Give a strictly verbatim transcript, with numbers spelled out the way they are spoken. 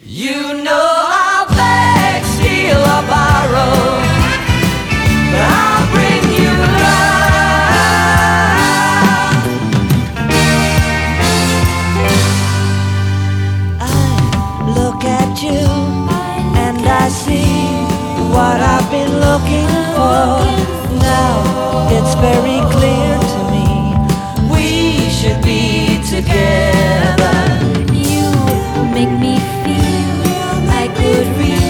You know I'll beg, steal or borrow, but I'll bring you love. I look at you and I see what I've been looking for. Now it's very clear to me we should be together. You make me feel I could reach